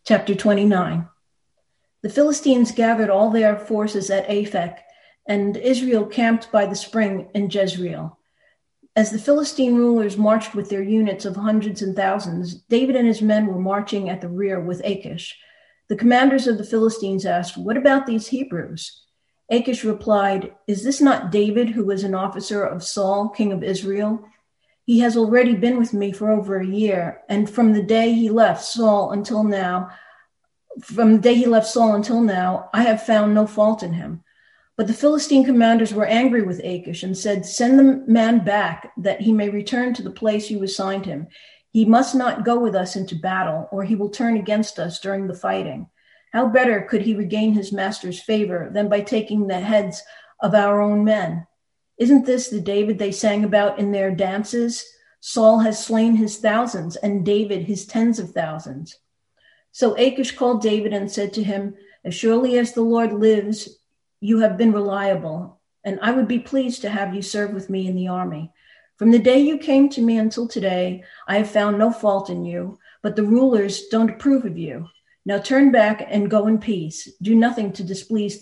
Chapter 29. The Philistines gathered all their forces at Aphek, and Israel camped by the spring in Jezreel. As the Philistine rulers marched with their units of hundreds and thousands, David and his men were marching at the rear with Achish. The commanders of the Philistines asked, "What about these Hebrews?" Achish replied, "Is this not David, who was an officer of Saul, king of Israel? He has already been with me for over a year, and from the day he left Saul until now, I have found no fault in him." But the Philistine commanders were angry with Achish and said, "Send the man back, that he may return to the place you assigned him. He must not go with us into battle, or he will turn against us during the fighting. How better could he regain his master's favor than by taking the heads of our own men? Isn't this the David they sang about in their dances? Saul has slain his thousands, and David his tens of thousands." So Achish called David and said to him, "As surely as the Lord lives, you have been reliable, and I would be pleased to have you serve with me in the army. From the day you came to me until today, I have found no fault in you, but the rulers don't approve of you. Now turn back and go in peace. Do nothing to displease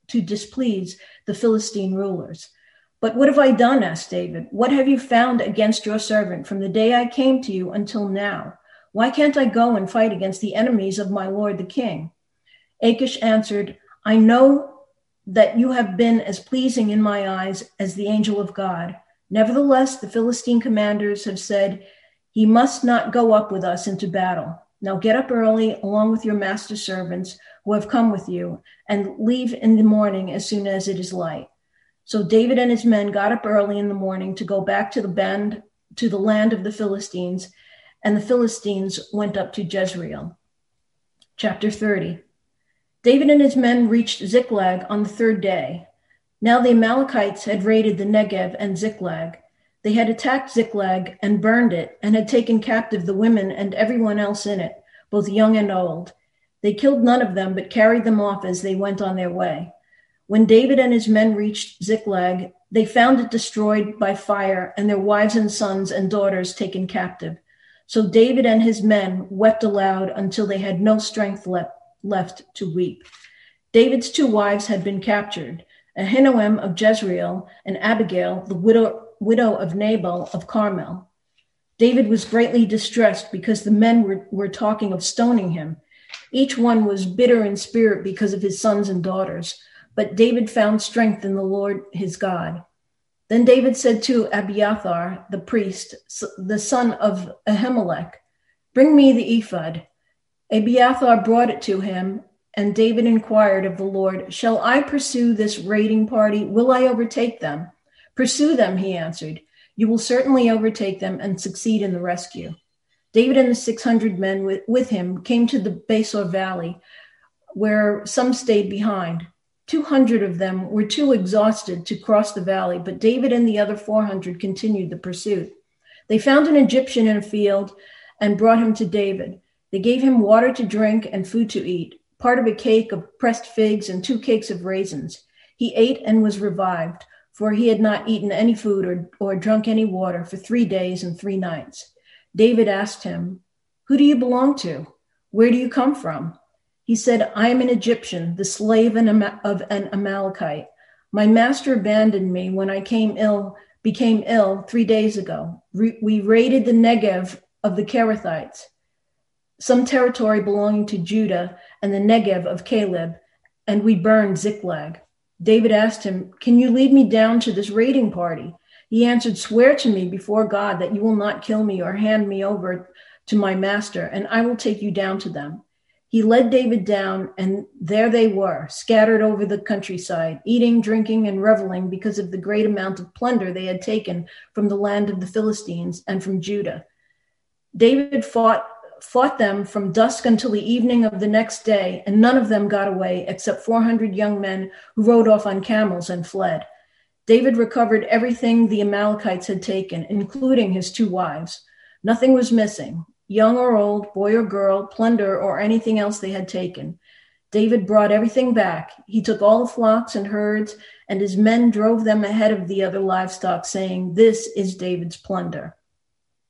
the Philistine rulers." "But what have I done?" asked David. "What have you found against your servant from the day I came to you until now? Why can't I go and fight against the enemies of my lord the king?" Achish answered, "I know that you have been as pleasing in my eyes as the angel of God. Nevertheless, the Philistine commanders have said, 'He must not go up with us into battle.' Now get up early along with your master's servants who have come with you, and leave in the morning as soon as it is light." So David and his men got up early in the morning to go back to the land of the Philistines, and the Philistines went up to Jezreel. Chapter 30. David and his men reached Ziklag on the third day. Now the Amalekites had raided the Negev and Ziklag. They had attacked Ziklag and burned it, and had taken captive the women and everyone else in it, both young and old. They killed none of them, but carried them off as they went on their way. When David and his men reached Ziklag, they found it destroyed by fire, and their wives and sons and daughters taken captive. So David and his men wept aloud until they had no strength left to weep. David's two wives had been captured, Ahinoam of Jezreel and Abigail, the widow of Nabal of Carmel. David was greatly distressed because the men were talking of stoning him. Each one was bitter in spirit because of his sons and daughters. But David found strength in the Lord his God. Then David said to Abiathar, the priest, the son of Ahimelech, "Bring me the ephod." Abiathar brought it to him, and David inquired of the Lord, "Shall I pursue this raiding party? Will I overtake them?" "Pursue them," he answered. "You will certainly overtake them and succeed in the rescue." David and the 600 men with him came to the Besor Valley, where some stayed behind. 200 of them were too exhausted to cross the valley, but David and the other 400 continued the pursuit. They found an Egyptian in a field and brought him to David. They gave him water to drink and food to eat, part of a cake of pressed figs and 2 cakes of raisins. He ate and was revived, for he had not eaten any food or drunk any water for 3 days and 3 nights. David asked him, "Who do you belong to? Where do you come from?" He said, "I am an Egyptian, the slave of an Amalekite. My master abandoned me when I became ill 3 days ago. We raided the Negev of the Kerethites, some territory belonging to Judah, and the Negev of Caleb, and we burned Ziklag." David asked him, "Can you lead me down to this raiding party?" He answered, "Swear to me before God that you will not kill me or hand me over to my master, and I will take you down to them." He led David down, and there they were, scattered over the countryside, eating, drinking, and reveling because of the great amount of plunder they had taken from the land of the Philistines and from Judah. David fought them from dusk until the evening of the next day, and none of them got away except 400 young men who rode off on camels and fled. David recovered everything the Amalekites had taken, including his 2 wives. Nothing was missing. Young or old, boy or girl, plunder, or anything else they had taken. David brought everything back. He took all the flocks and herds, and his men drove them ahead of the other livestock, saying, "This is David's plunder."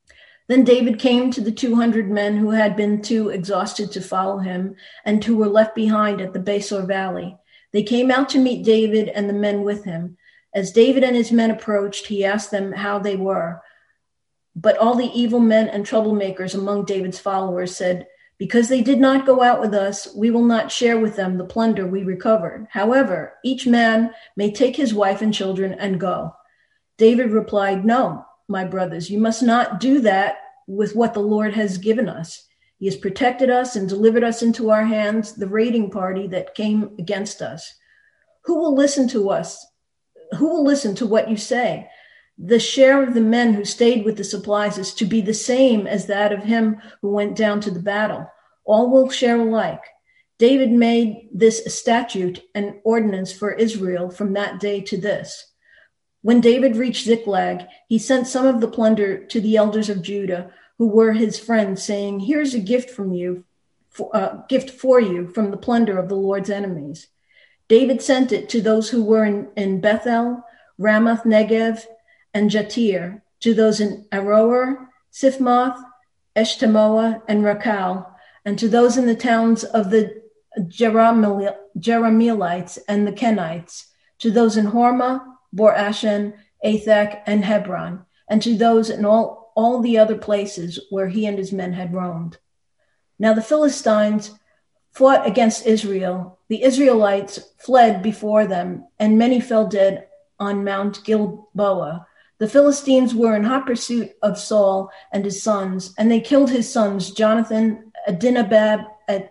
Then David came to the 200 men who had been too exhausted to follow him and who were left behind at the Besor Valley. They came out to meet David and the men with him. As David and his men approached, he asked them how they were. But all the evil men and troublemakers among David's followers said, "Because they did not go out with us, we will not share with them the plunder we recovered. However, each man may take his wife and children and go." David replied, "No, my brothers, you must not do that with what the Lord has given us. He has protected us and delivered us into our hands, the raiding party that came against us. Who will listen to us? Who will listen to what you say? The share of the men who stayed with the supplies is to be the same as that of him who went down to the battle. All will share alike." David made this a statute and ordinance for Israel from that day to this. When David reached Ziklag, he sent some of the plunder to the elders of Judah, who were his friends, saying, "Here's a gift for you from the plunder of the Lord's enemies." David sent it to those who were in Bethel, Ramoth Negev, and Jatir, to those in Aroer, Sifmoth, Eshtemoa, and Rakal, and to those in the towns of the Jerahmeelites and the Kenites, to those in Hormah, Bor-Ashan, Athak, and Hebron, and to those in all the other places where he and his men had roamed. Now the Philistines fought against Israel. The Israelites fled before them, and many fell dead on Mount Gilboa. The Philistines were in hot pursuit of Saul and his sons, and they killed his sons, Jonathan, Abinadab,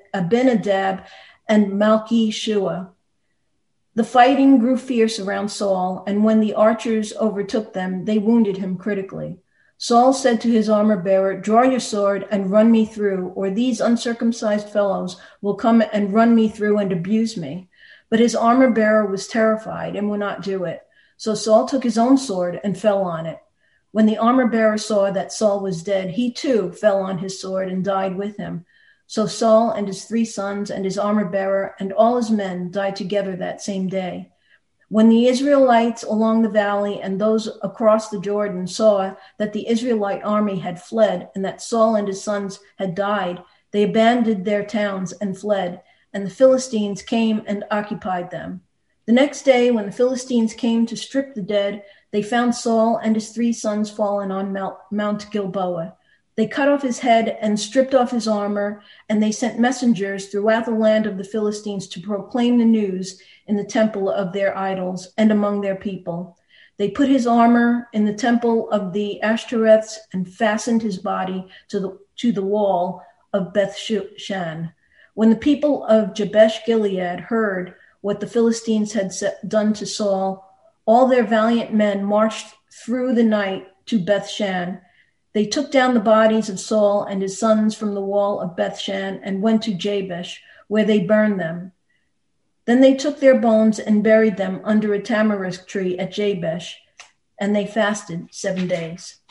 and Malchi-Shua. The fighting grew fierce around Saul, and when the archers overtook them, they wounded him critically. Saul said to his armor-bearer, "Draw your sword and run me through, or these uncircumcised fellows will come and run me through and abuse me." But his armor-bearer was terrified and would not do it. So Saul took his own sword and fell on it. When the armor-bearer saw that Saul was dead, he too fell on his sword and died with him. So Saul and his 3 sons and his armor-bearer and all his men died together that same day. When the Israelites along the valley and those across the Jordan saw that the Israelite army had fled and that Saul and his sons had died, they abandoned their towns and fled, and the Philistines came and occupied them. The next day, when the Philistines came to strip the dead, they found Saul and his 3 sons fallen on Mount Gilboa. They cut off his head and stripped off his armor, and they sent messengers throughout the land of the Philistines to proclaim the news in the temple of their idols and among their people. They put his armor in the temple of the Ashtoreths and fastened his body to the wall of Beth-shan. When the people of Jabesh-Gilead heard what the Philistines had done to Saul, all their valiant men marched through the night to Beth-shan. They took down the bodies of Saul and his sons from the wall of Beth-shan and went to Jabesh, where they burned them. Then they took their bones and buried them under a tamarisk tree at Jabesh, and they fasted 7 days.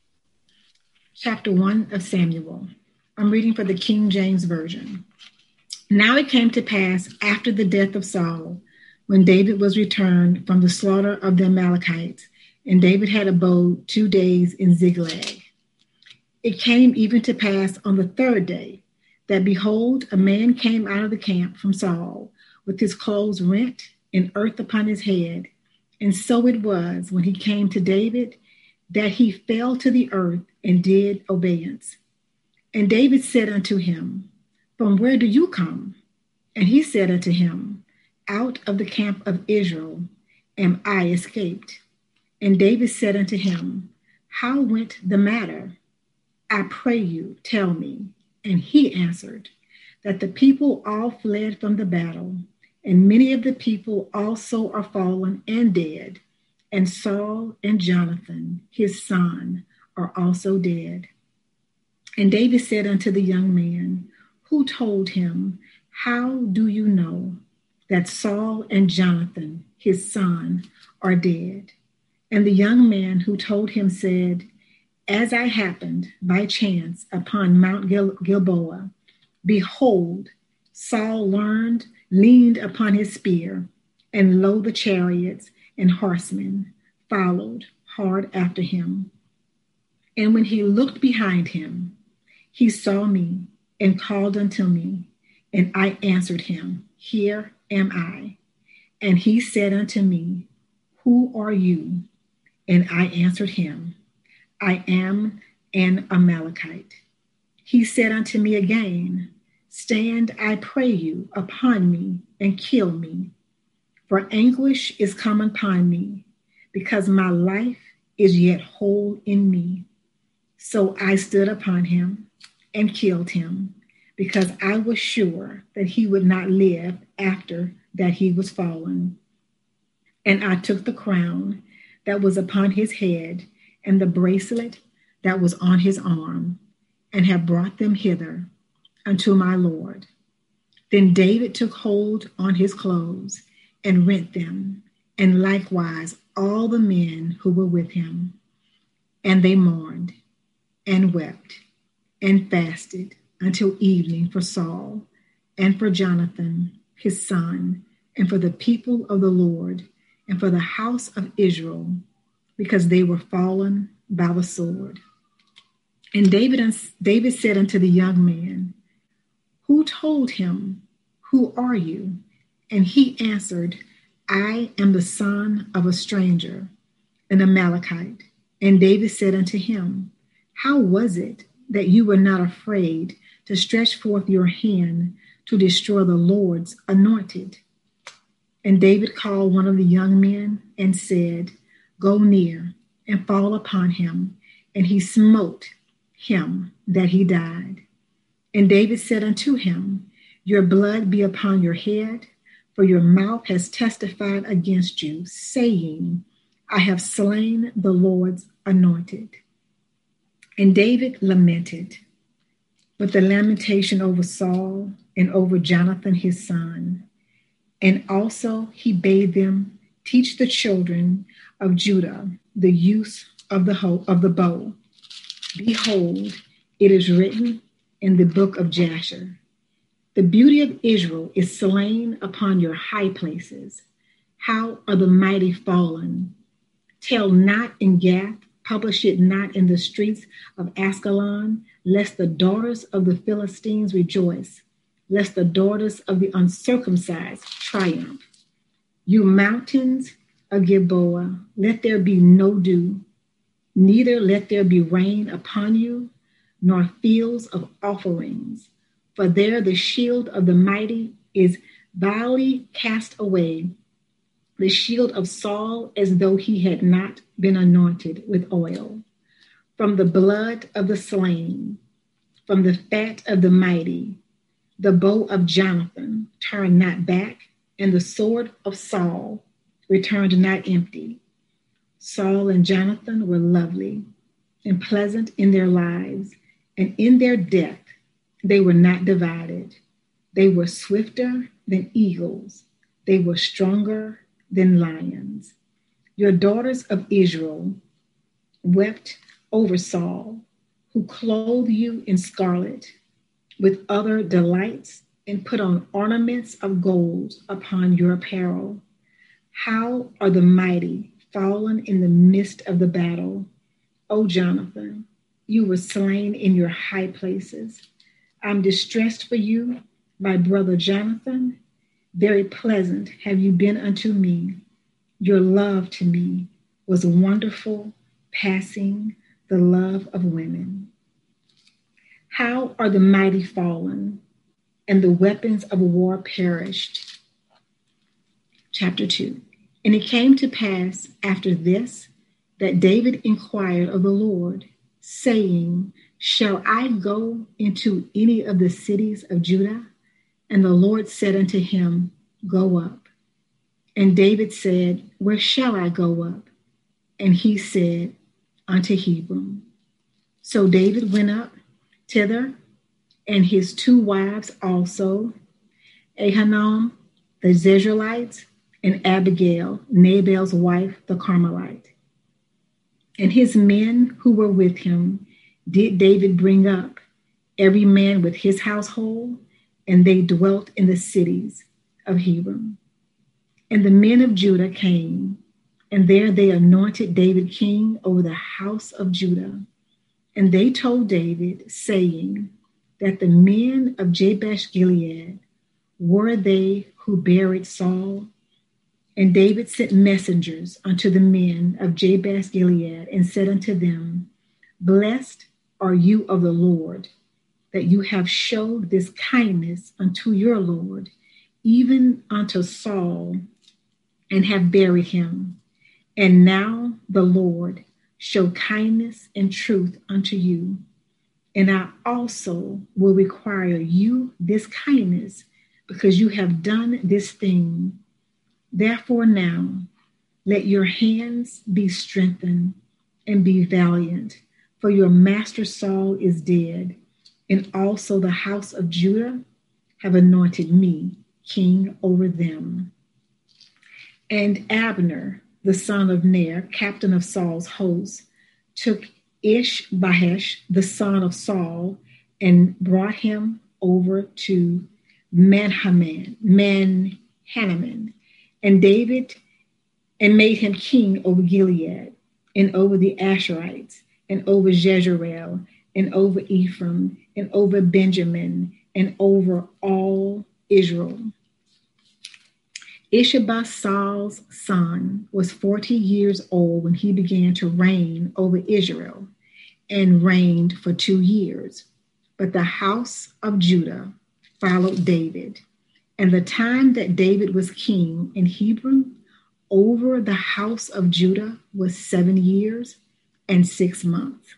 Chapter 1 of Samuel. I'm reading for the King James Version. Now it came to pass after the death of Saul, when David was returned from the slaughter of the Amalekites, and David had abode 2 days in Ziklag. It came even to pass on the 3rd day that, behold, a man came out of the camp from Saul with his clothes rent and earth upon his head. And so it was, when he came to David, that he fell to the earth and did obeisance. And David said unto him, "From where do you come?" And he said unto him, "Out of the camp of Israel am I escaped." And David said unto him, "How went the matter? I pray you, tell me." And he answered, that the people all fled from the battle, and many of the people also are fallen and dead, and Saul and Jonathan, his son, are also dead. And David said unto the young man, who told him, "How do you know that Saul and Jonathan, his son, are dead?" And the young man who told him said, "As I happened by chance upon Mount Gilboa, behold, Saul leaned upon his spear, and lo, the chariots and horsemen followed hard after him. And when he looked behind him, he saw me and called unto me, and I answered him, Here am I. And he said unto me, Who are you? And I answered him, I am an Amalekite. He said unto me again, Stand, I pray you, upon me, and kill me. For anguish is come upon me, because my life is yet whole in me. So I stood upon him and killed him, because I was sure that he would not live after that he was fallen. And I took the crown that was upon his head and the bracelet that was on his arm, and have brought them hither unto my Lord. Then David took hold on his clothes and rent them, and likewise all the men who were with him. And they mourned and wept and fasted until evening for Saul and for Jonathan, his son, and for the people of the Lord, and for the house of Israel, because they were fallen by the sword. And David said unto the young man, Who told him, Who are you? And he answered, I am the son of a stranger, an Amalekite. And David said unto him, How was it that you were not afraid to stretch forth your hand to destroy the Lord's anointed? And David called one of the young men and said, Go near and fall upon him. And he smote him that he died. And David said unto him, Your blood be upon your head, for your mouth has testified against you, saying, I have slain the Lord's anointed. And David lamented, but the lamentation over Saul and over Jonathan his son. And also he bade them teach the children of Judah the use of the bow. Behold, it is written in the book of Jasher, the beauty of Israel is slain upon your high places. How are the mighty fallen? Tell not in Gath, publish it not in the streets of Ascalon, lest the daughters of the Philistines rejoice, lest the daughters of the uncircumcised triumph. You mountains of Gilboa, let there be no dew, neither let there be rain upon you, nor fields of offerings. For there the shield of the mighty is vilely cast away, the shield of Saul as though he had not been anointed with oil. From the blood of the slain, from the fat of the mighty, the bow of Jonathan turned not back, and the sword of Saul returned not empty. Saul and Jonathan were lovely and pleasant in their lives, and in their death they were not divided. They were swifter than eagles. They were stronger than lions. Your daughters of Israel wept over Saul, who clothed you in scarlet with other delights and put on ornaments of gold upon your apparel. How are the mighty fallen in the midst of the battle? O Jonathan, you were slain in your high places. I'm distressed for you, my brother Jonathan. Very pleasant have you been unto me. Your love to me was wonderful, passing the love of women. How are the mighty fallen, and the weapons of war perished? Chapter 2. And it came to pass after this that David inquired of the Lord, saying, Shall I go into any of the cities of Judah? And the Lord said unto him, Go up. And David said, Where shall I go up? And he said, Unto Hebron. So David went up thither, and his 2 wives also, Ahinoam the Jezreelite, and Abigail, Nabal's wife, the Carmelite. And his men who were with him did David bring up, every man with his household, and they dwelt in the cities of Hebron. And the men of Judah came, and there they anointed David king over the house of Judah. And they told David, saying that the men of Jabesh Gilead were they who buried Saul. And David sent messengers unto the men of Jabesh Gilead and said unto them, Blessed are you of the Lord, that you have showed this kindness unto your Lord, even unto Saul, and have buried him. And now the Lord show kindness and truth unto you. And I also will require you this kindness, because you have done this thing. Therefore now, let your hands be strengthened and be valiant, for your master Saul is dead, and also the house of Judah have anointed me king over them. And Abner, the son of Ner, captain of Saul's host, took Ishbosheth, the son of Saul, and brought him over to Mahanaim, and David, and made him king over Gilead, and over the Asherites, and over Jezreel, and over Ephraim, and over Benjamin, and over all Israel. Ishbosheth, Saul's son, was 40 years old when he began to reign over Israel, and reigned for 2 years. But the house of Judah followed David. And the time that David was king in Hebron over the house of Judah was 7 years and 6 months.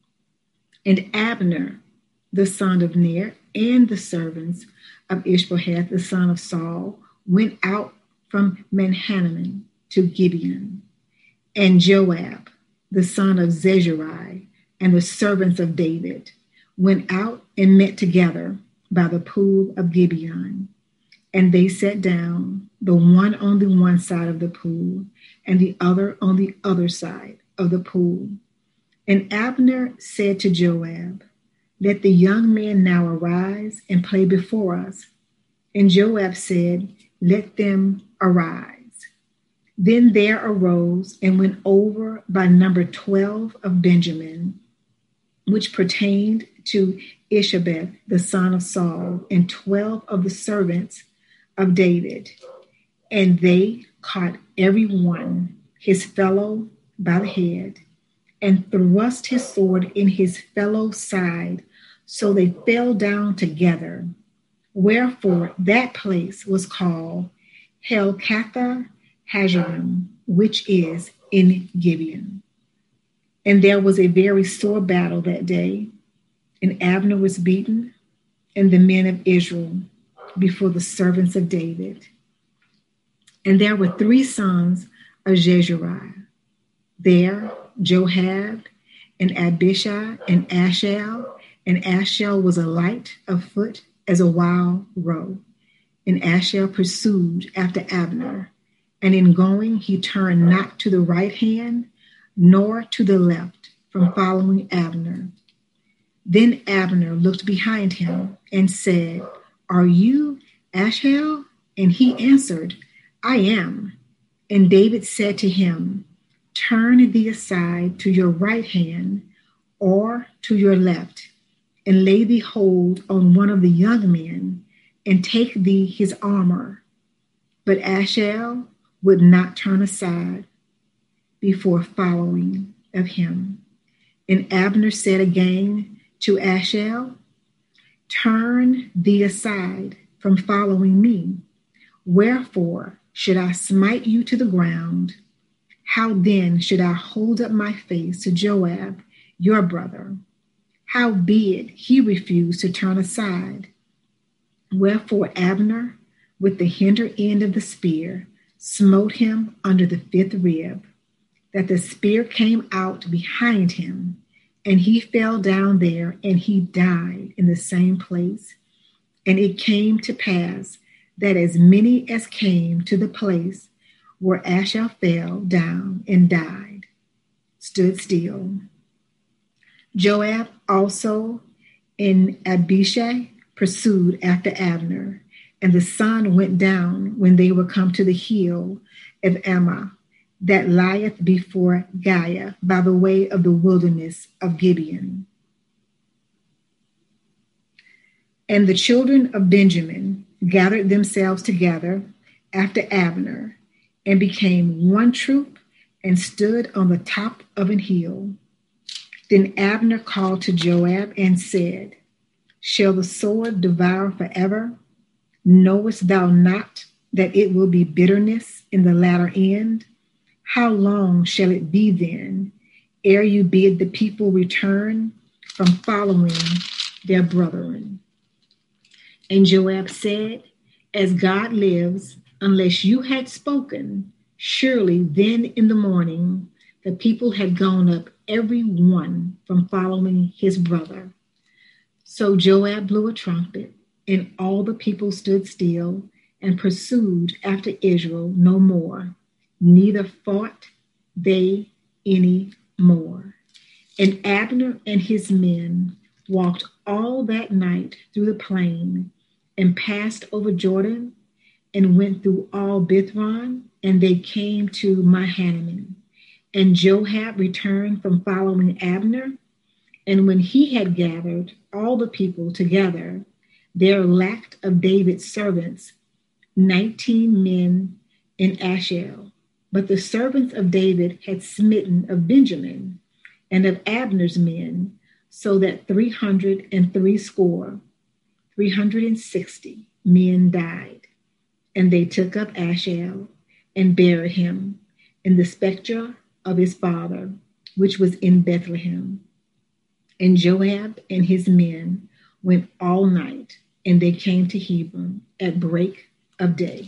And Abner, the son of Ner, and the servants of Ishbosheth, the son of Saul, went out from Mahanaim to Gibeon. And Joab, the son of Zechariah, and the servants of David went out and met together by the pool of Gibeon. And they sat down, the one on the one side of the pool, and the other on the other side of the pool. And Abner said to Joab, Let the young men now arise and play before us. And Joab said, Let them arise. Then there arose and went over by number 12 of Benjamin, which pertained to Ishbosheth, the son of Saul, and 12 of the servants of David. And they caught every one his fellow by the head, and thrust his sword in his fellow's side, so they fell down together. Wherefore that place was called Helkath Hajerim, which is in Gibeon. And there was a very sore battle that day, and Abner was beaten, and the men of Israel before the servants of David. And there were 3 sons of Jezreel there, Joab, and Abishai, and Ashel. And Ashel was a light of foot as a wild roe. And Ashel pursued after Abner. And in going, he turned not to the right hand, nor to the left, from following Abner. Then Abner looked behind him and said, Are you Ashel? And he answered, I am. And David said to him, Turn thee aside to your right hand or to your left, and lay thee hold on one of the young men, and take thee his armor. But Ashel would not turn aside before following of him. And Abner said again to Ashel, Turn thee aside from following me. Wherefore should I smite you to the ground? How then should I hold up my face to Joab, your brother? Howbeit he refused to turn aside. Wherefore Abner, with the hinder end of the spear, smote him under the 5th rib, that the spear came out behind him, and he fell down there, and he died in the same place. And it came to pass that as many as came to the place where Ashel fell down and died, stood still. Joab also and Abishai pursued after Abner, and the sun went down when they were come to the hill of Ammah, that lieth before Giah by the way of the wilderness of Gibeon. And the children of Benjamin gathered themselves together after Abner and became one troop and stood on the top of an hill. Then Abner called to Joab and said, "Shall the sword devour forever? Knowest thou not that it will be bitterness in the latter end? How long shall it be then, ere you bid the people return from following their brethren?" And Joab said, "As God lives, unless you had spoken, surely then in the morning the people had gone up every one from following his brother." So Joab blew a trumpet, and all the people stood still and pursued after Israel no more, neither fought they any more. And Abner and his men walked all that night through the plain and passed over Jordan and went through all Bithron, and they came to Mahanaim. And Joab returned from following Abner, and when he had gathered all the people together, there lacked of David's servants 19 men in Ashel. But the servants of David had smitten of Benjamin and of Abner's men, so that 360 men died. And they took up Ashel and buried him in the sepulchre of his father, which was in Bethlehem. And Joab and his men went all night, and they came to Hebron at break of day.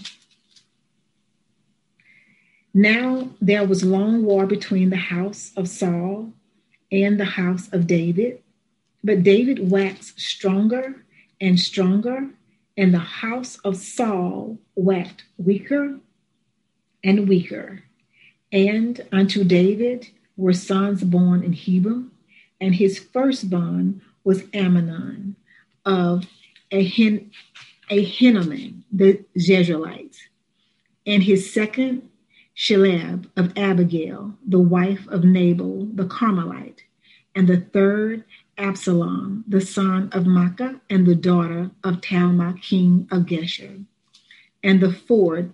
Now there was long war between the house of Saul and the house of David, but David waxed stronger and stronger, and the house of Saul waxed weaker and weaker. And unto David were sons born in Hebron, and his firstborn was Amnon of Ahinoam, the Jezreelites, and his second Shelab of Abigail, the wife of Nabal the Carmelite, and the third Absalom, the son of Maacah, and the daughter of Talmai, king of Geshur, and the fourth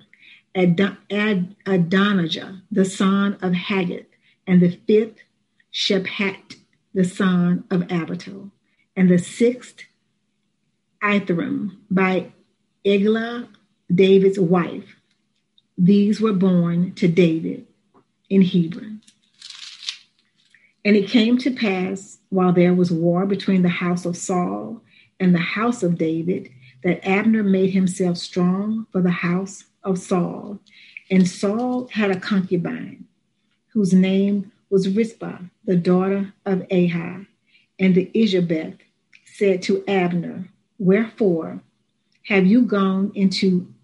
Adonijah, the son of Haggith, and the fifth Shephat, the son of Abital, and the sixth Ithram by Eglah, David's wife. These were born to David in Hebron. And it came to pass, while there was war between the house of Saul and the house of David, that Abner made himself strong for the house of Saul. And Saul had a concubine, whose name was Rizpah, the daughter of Ahai. And the Ishbeth said to Abner, "Wherefore have you gone in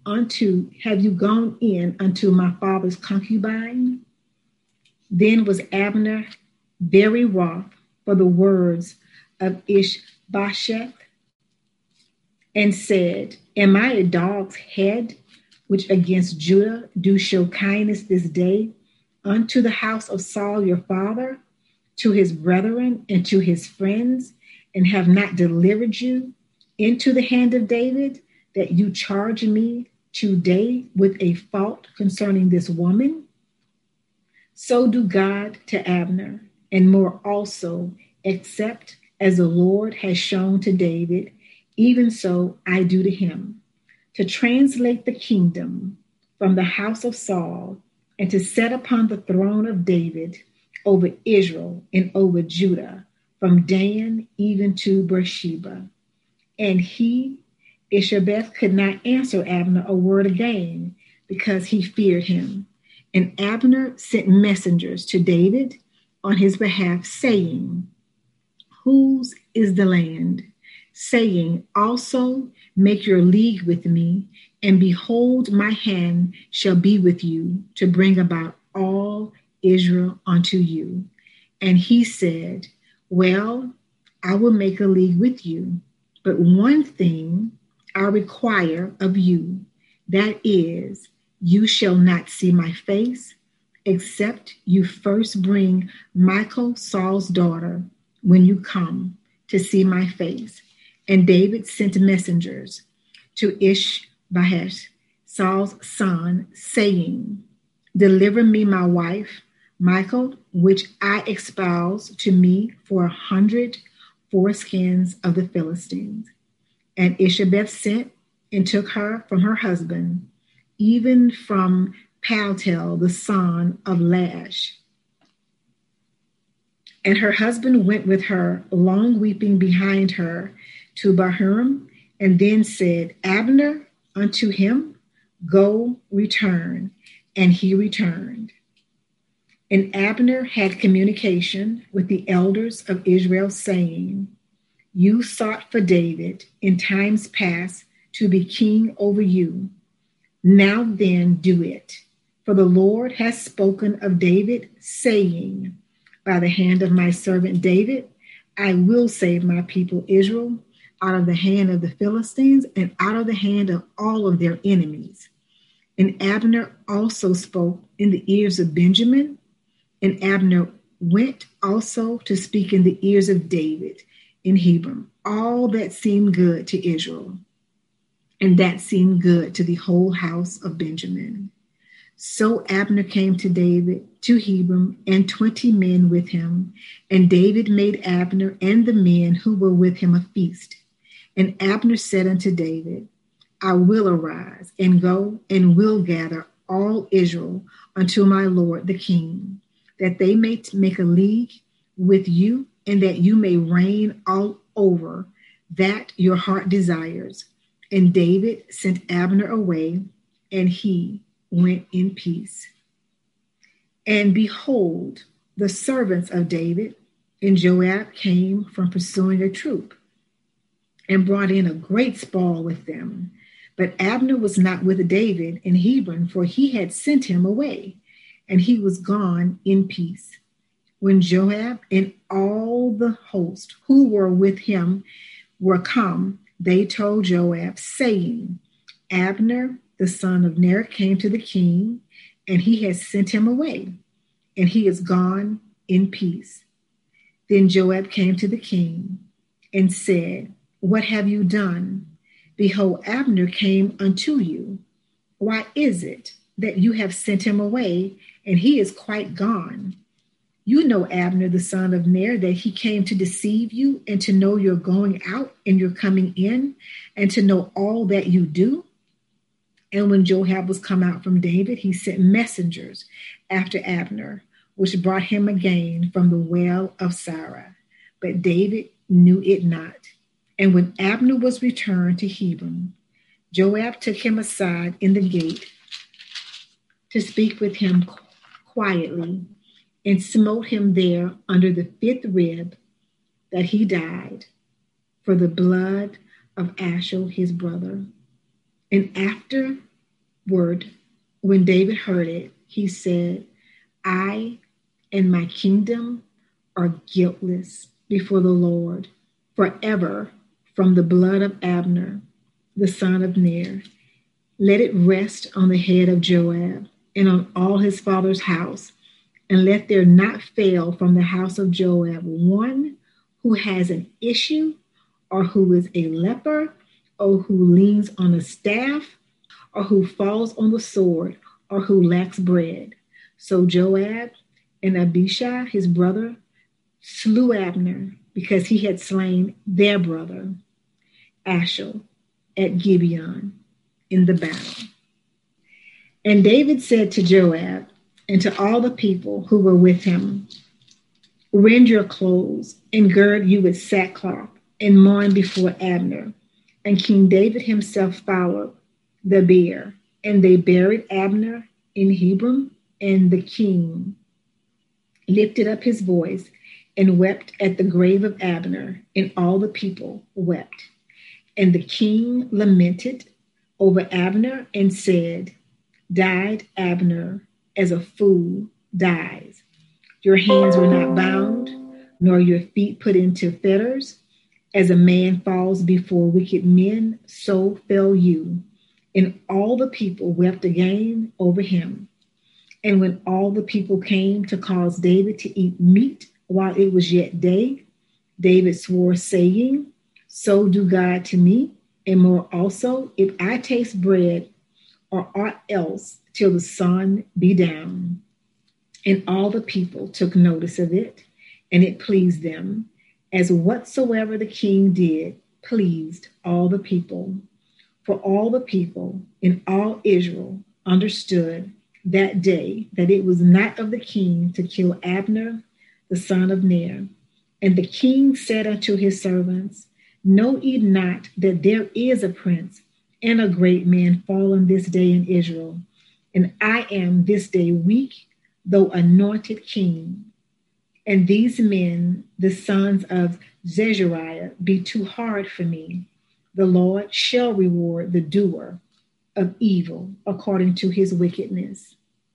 unto my father's concubine?" Then was Abner very wroth for the words of Ishbosheth, and said, "Am I a dog's head, which against Judah do show kindness this day unto the house of Saul your father, to his brethren and to his friends, and have not delivered you into the hand of David, that you charge me today with a fault concerning this woman?" So do God to Abner, and more also, except as the Lord has shown to David, even so I do to him, to translate the kingdom from the house of Saul, and to set upon the throne of David over Israel and over Judah, from Dan even to Beersheba. And he, Ishbeth, could not answer Abner a word again, because he feared him. And Abner sent messengers to David on his behalf, saying, "Whose is the land?" Saying, "Also make your league with me, and behold, my hand shall be with you to bring about all Israel unto you." And he said, "Well, I will make a league with you, but one thing I require of you, that is, you shall not see my face, except you first bring Michal, Saul's daughter, when you come to see my face, And David sent messengers to Ishbosheth, Saul's son, saying, Deliver me my wife, Michal, which I espoused to me for 100 foreskins of the Philistines. And Ishbosheth sent and took her from her husband, even from Paltiel, the son of Laish. And her husband went with her, long weeping behind her, to Bahurim, and then said, Abner unto him, Go, return. And he returned. And Abner had communication with the elders of Israel, saying, You sought for David in times past to be king over you. Now then do it. For the Lord has spoken of David, saying, By the hand of my servant David, I will save my people Israel out of the hand of the Philistines and out of the hand of all of their enemies. And Abner also spoke in the ears of Benjamin, and Abner went also to speak in the ears of David in Hebron, all that seemed good to Israel, and that seemed good to the whole house of Benjamin. So Abner came to David to Hebron, and 20 men with him, and David made Abner and the men who were with him a feast. And Abner said unto David, I will arise and go and will gather all Israel unto my lord the king, that they may make a league with you, and that you may reign all over that your heart desires. And David sent Abner away, and he went in peace. And behold, the servants of David and Joab came from pursuing a troop, and brought in a great spoil with them. But Abner was not with David in Hebron, for he had sent him away, and he was gone in peace. When Joab and all the host who were with him were come, they told Joab, saying, Abner, the son of Ner, came to the king, and he has sent him away, and he is gone in peace. Then Joab came to the king and said, What have you done? Behold, Abner came unto you. Why is it that you have sent him away, and he is quite gone? You know Abner, the son of Ner, that he came to deceive you, and to know your going out and your coming in, and to know all that you do. And when Joab was come out from David, he sent messengers after Abner, which brought him again from the well of Sarah. But David knew it not. And when Abner was returned to Hebron, Joab took him aside in the gate to speak with him quietly, and smote him there under the 5th rib, that he died for the blood of Ashel his brother. And afterward, when David heard it, he said, I and my kingdom are guiltless before the Lord forever from the blood of Abner, the son of Ner. Let it rest on the head of Joab and on all his father's house, and let there not fail from the house of Joab one who has an issue, or who is a leper, or who leans on a staff, or who falls on the sword, or who lacks bread. So Joab and Abishai, his brother, slew Abner, because he had slain their brother, Ashel, at Gibeon in the battle. And David said to Joab and to all the people who were with him, Rend your clothes and gird you with sackcloth, and mourn before Abner. And King David himself followed the bier, and they buried Abner in Hebron. And the king lifted up his voice and wept at the grave of Abner, and all the people wept. And the king lamented over Abner and said, Died Abner as a fool dies. Your hands were not bound, nor your feet put into fetters. As a man falls before wicked men, so fell you. And all the people wept again over him. And when all the people came to cause David to eat meat while it was yet day, David swore, saying, so do God to me, and more also, if I taste bread or aught else till the sun be down. And all the people took notice of it, and it pleased them, as whatsoever the king did pleased all the people. For all the people in all Israel understood that day that it was not of the king to kill Abner, the son of Ner. And the king said unto his servants, Know ye not that there is a prince and a great man fallen this day in Israel? And I am this day weak, though anointed king. And these men, the sons of Zechariah, be too hard for me. The Lord shall reward the doer of evil according to his wickedness.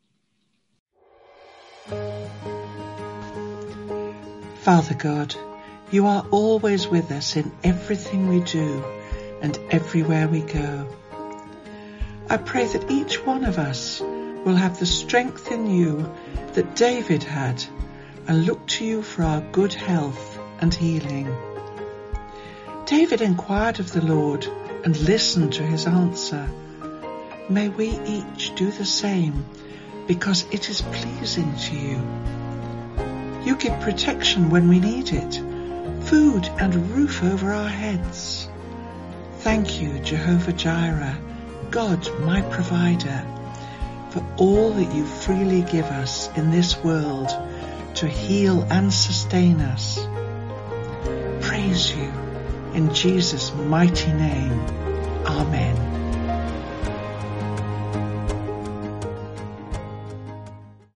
Father God, you are always with us in everything we do and everywhere we go. I pray that each one of us will have the strength in you that David had and look to you for our good health and healing. David inquired of the Lord and listened to his answer. May we each do the same, because it is pleasing to you. You give protection when we need it, food and a roof over our heads. Thank you, Jehovah Jireh, God my provider, for all that you freely give us in this world to heal and sustain us. Praise you in Jesus' mighty name. Amen.